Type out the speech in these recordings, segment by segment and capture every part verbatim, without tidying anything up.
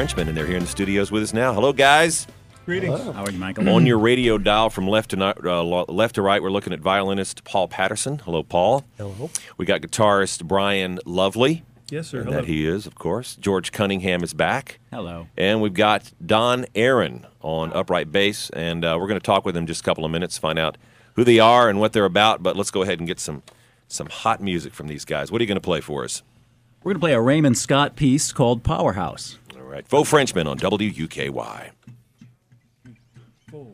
Frenchmen, and they're here in the studios with us now. Hello, guys. Greetings. Hello. How are you, Michael? On your radio dial from left to ni- uh, left to right, we're looking at violinist Paul Patterson. Hello, Paul. Hello. We got guitarist Brian Lovely. Yes, sir. And Hello. that he is, of course. George Cunningham is back. Hello. And we've got Don Aaron on upright bass, and uh, we're going to talk with him just a couple of minutes, find out who they are and what they're about. But let's go ahead and get some some hot music from these guys. What are you going to play for us? We're going to play a Raymond Scott piece called Powerhouse. All right. Faux Frenchmen on W U K Y. Four.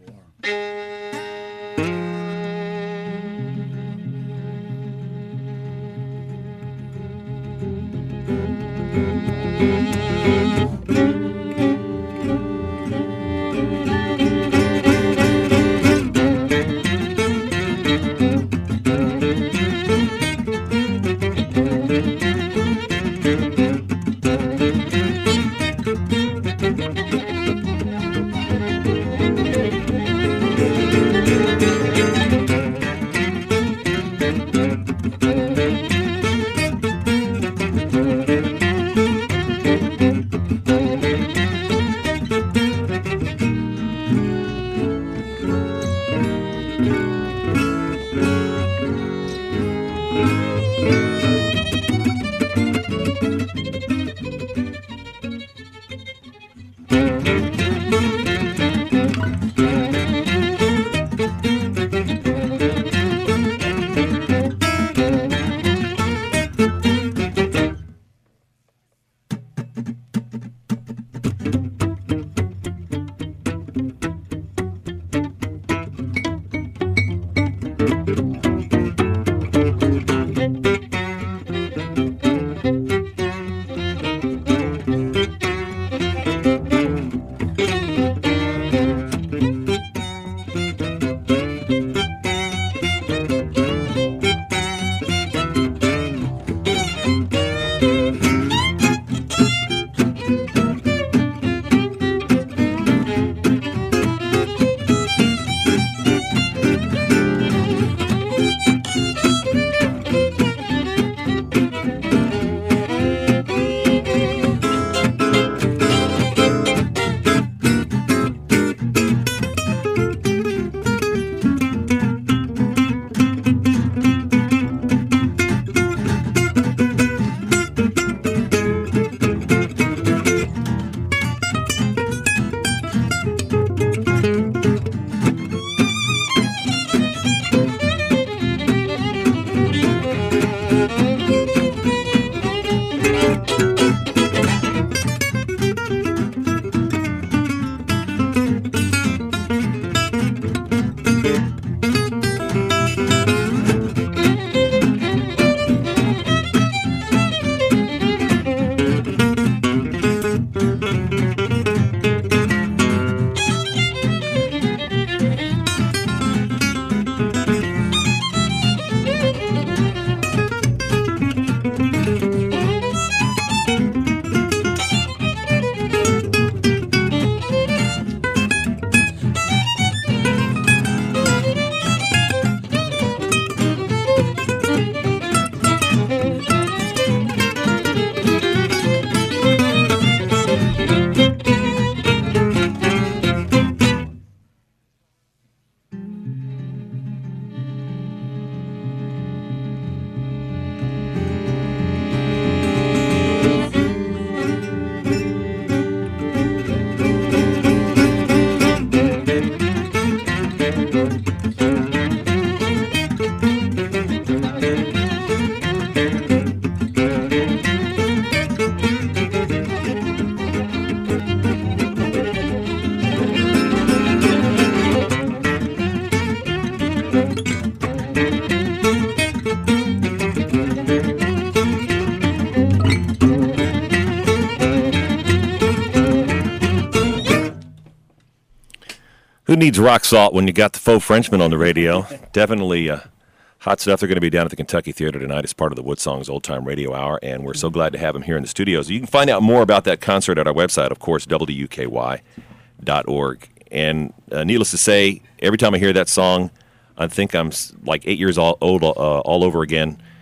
Who needs rock salt when you got the Faux Frenchmen on the radio? Definitely uh, hot stuff. They're going to be down at the Kentucky Theater tonight as part of the Woodsongs Old Time Radio Hour, and we're so glad to have them here in the studios. You can find out more about that concert at our website, of course, W U K Y dot org. And uh, needless to say, every time I hear that song, I think I'm like eight years all, old uh, all over again.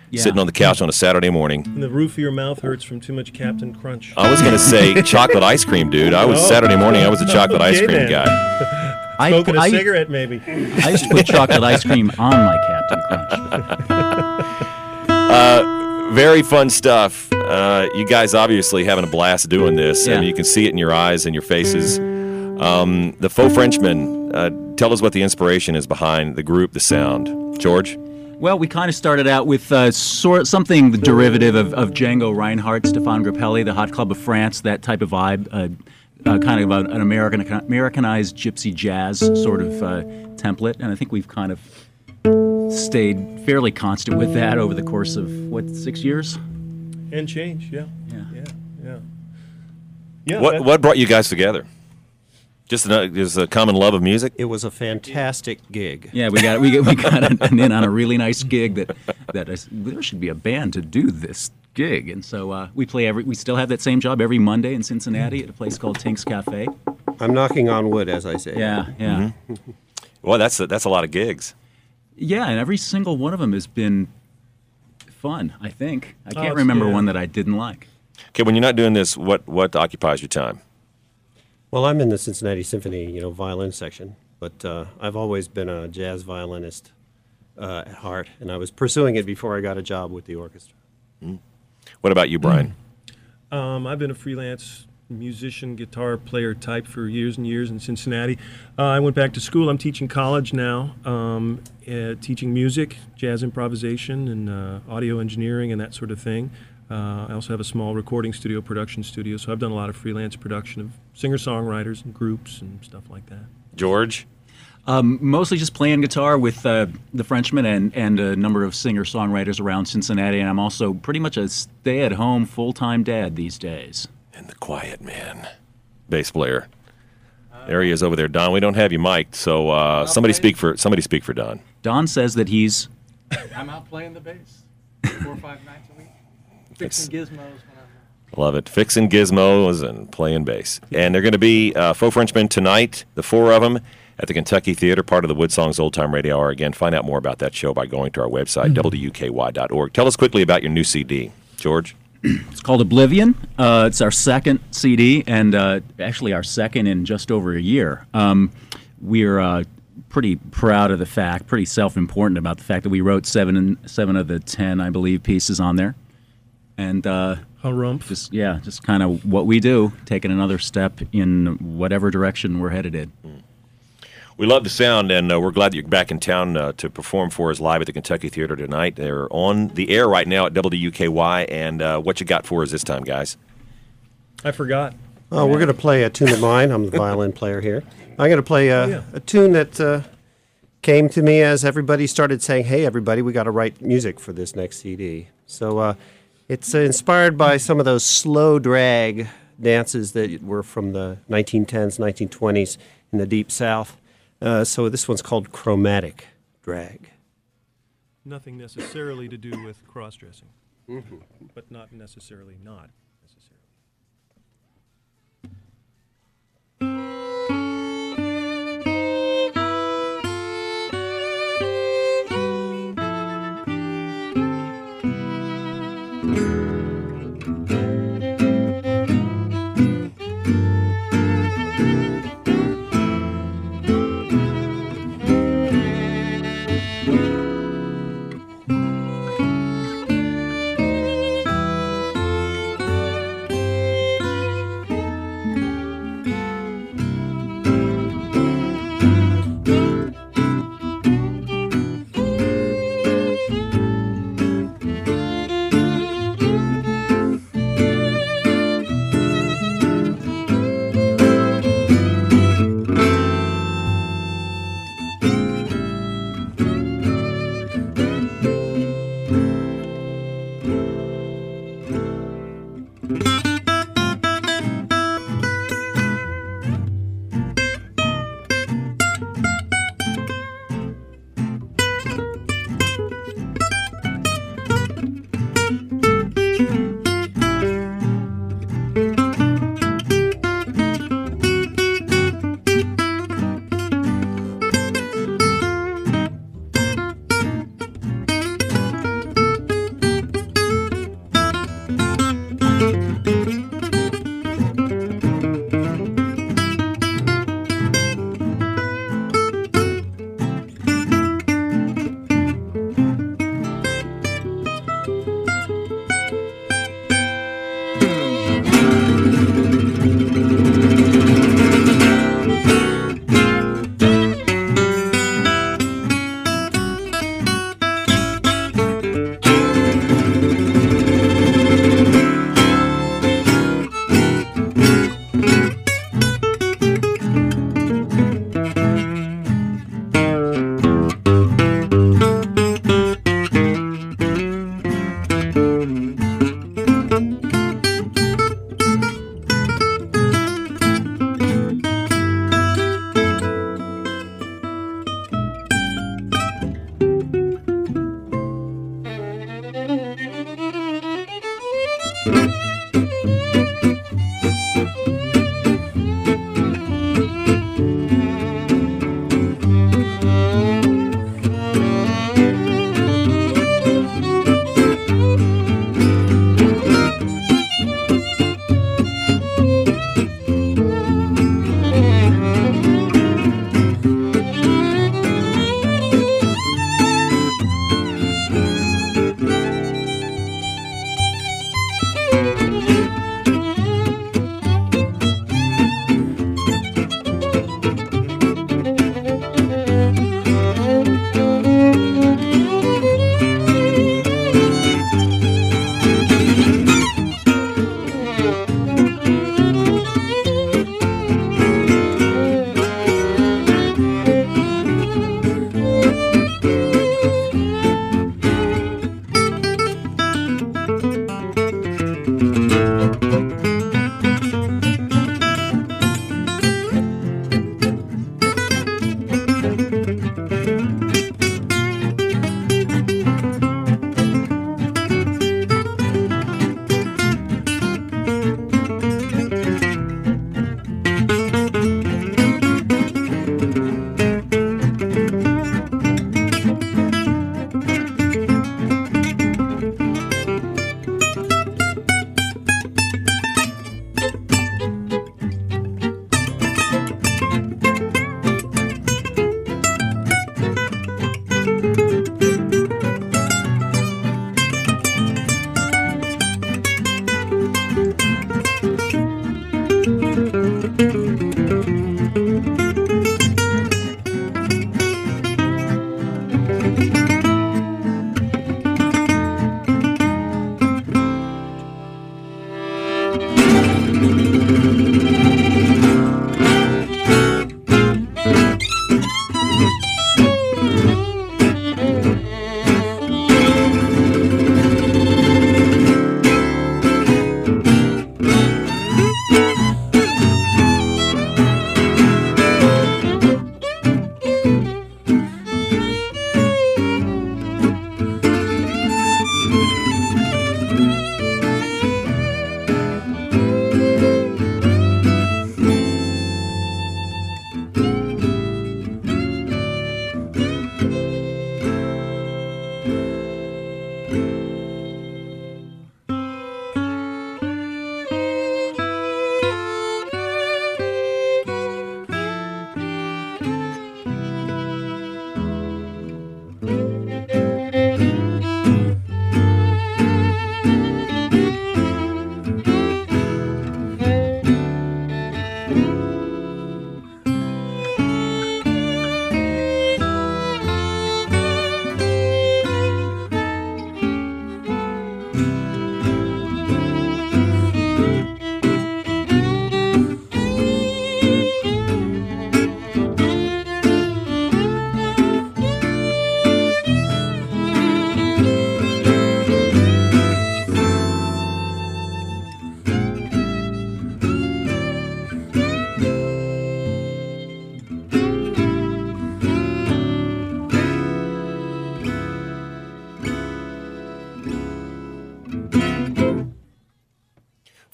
Yeah. sitting on the couch on a Saturday morning. And the roof of your mouth hurts from too much Captain Crunch. I was going to say chocolate ice cream, dude. I was Oh. Saturday morning. I was a chocolate Okay, ice cream then. guy. I, Smoking a I- cigarette, maybe. I used to put chocolate ice cream on my Captain Crunch. Very fun stuff. Uh, you guys obviously having a blast doing this, and Yeah. you can see it in your eyes and your faces. Um, the Faux Frenchman. Uh, tell us what the inspiration is behind the group, the sound, George. Well, we kind of started out with uh, sort something derivative of, of Django Reinhardt, Stéphane Grappelli, the Hot Club of France, that type of vibe, uh, uh, kind of an American Americanized gypsy jazz sort of uh, template, and I think we've kind of stayed fairly constant with that over the course of what six years. And change, yeah. Yeah. Yeah, yeah. Yeah, What that- what brought you guys together? Just an, just a common love of music. It was a fantastic gig. Yeah, we got we got, we got an, an in on a really nice gig that that is, there should be a band to do this gig, and so uh, we play every we still have that same job every Monday in Cincinnati at a place called Tink's Cafe. I'm knocking on wood, as I say. Yeah, yeah, Well, that's a, that's a lot of gigs. yeah, and every single one of them has been fun. I think I can't it's- remember yeah. one that I didn't like. Okay, when you're not doing this, what what occupies your time? Well, I'm in the Cincinnati Symphony, you know, violin section, but uh, I've always been a jazz violinist uh, at heart, and I was pursuing it before I got a job with the orchestra. What about you, Brian? Um, I've been a freelance musician, guitar player type for years and years in Cincinnati. Uh, I went back to school. I'm teaching college now, um, uh, teaching music, jazz improvisation, and uh, audio engineering and that sort of thing. Uh, I also have a small recording studio, production studio, so I've done a lot of freelance production of singer-songwriters and groups and stuff like that. George? Um, mostly just playing guitar with uh, the Frenchman and, and a number of singer-songwriters around Cincinnati, and I'm also pretty much a stay-at-home, full-time dad these days. And the quiet man, bass player. There he is over there, Don. We don't have you mic'd, so uh, somebody speak for somebody speak for Don. Don says that he's I'm out playing the bass four or five nights a week, fixing gizmos when I'm Love it. Fixing gizmos and playing bass. And they're going to be uh, Faux Frenchmen tonight, the four of them, at the Kentucky Theater, part of the Wood Songs Old Time Radio Hour. Again, find out more about that show by going to our website, W K Y dot org. Tell us quickly about your new C D, George. It's called Oblivion. Uh, it's our second C D, and uh, actually our second in just over a year. Um, we're uh, pretty proud of the fact, pretty self-important about the fact that we wrote seven seven of the ten, I believe, pieces on there. And uh, Harumph. just yeah, just kind of what we do, taking another step in whatever direction we're headed in. We love the sound, and uh, we're glad that you're back in town uh, to perform for us live at the Kentucky Theater tonight. They're on the air right now at W K Y, and uh, what you got for us this time, guys? I forgot. Uh, we're going to play a tune of mine. I'm the violin player here. I'm going to play a, Oh, yeah. a tune that uh, came to me as everybody started saying, hey, everybody, we got to write music for this next C D. So uh, it's uh, inspired by some of those slow drag dances that were from the nineteen tens, nineteen twenties in the Deep South. Uh, so this one's called Chromatic Drag. Nothing necessarily to do with cross-dressing, but not necessarily not necessarily. Thank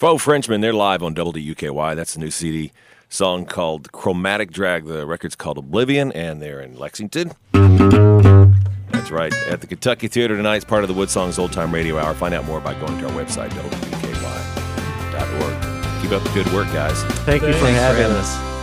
Faux Frenchmen, they're live on W D U K Y. That's the new C D song called Chromatic Drag. The record's called Oblivion, and they're in Lexington. That's right, at the Kentucky Theater tonight. It's part of the Wood Songs Old Time Radio Hour. Find out more by going to our website, W D U K Y dot org. Keep up the good work, guys. Thank you for Thanks for having having us.